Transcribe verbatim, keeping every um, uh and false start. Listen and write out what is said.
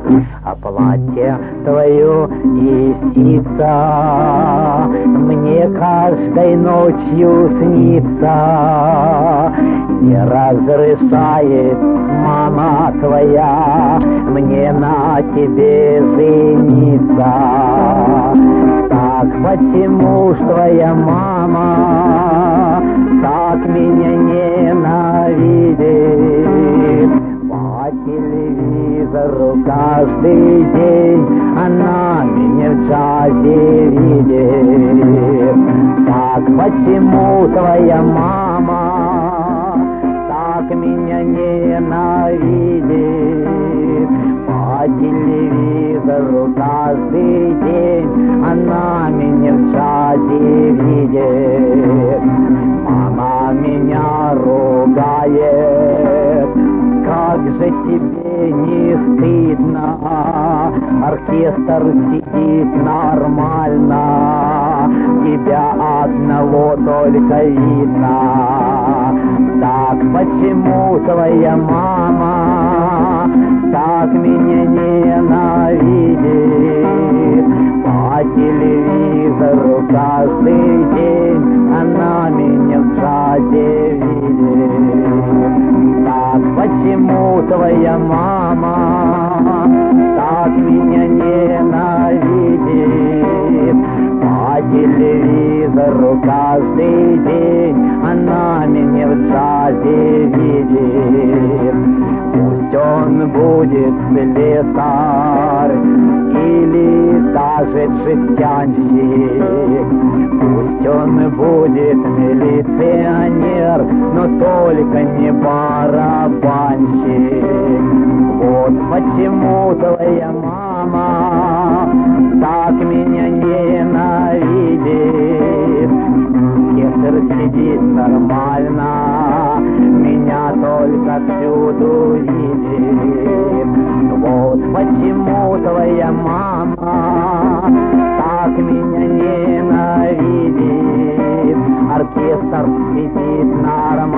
А платье твое истица мне каждой ночью снится. Не разрешает мама твоя мне на тебе жениться. Так почему ж твоя мама так меня ненавидит? По телевизору каждый день она меня в джазе видит. Так почему твоя мама так меня ненавидит? По телевизору каждый день она меня в джазе видит. Мама меня ругает: как же тебе не стыдно? Оркестр сидит нормально, тебя одного только видно. Так почему твоя мама так меня ненавидит? По телевизору каждый день она меня в джазе видит. Так почему твоя мама так меня ненавидит? По телевизору каждый день она меня в джазе видит. Пусть он будет слесарь или даже жестянщик, пусть он будет милиционер, но только не барабанщик. Вот почему твоя мама так меня ненавидит. Оркестр сидит нормально, меня только всюду видит. Вот почему твоя мама так меня ненавидит. Оркестр сидит нормально,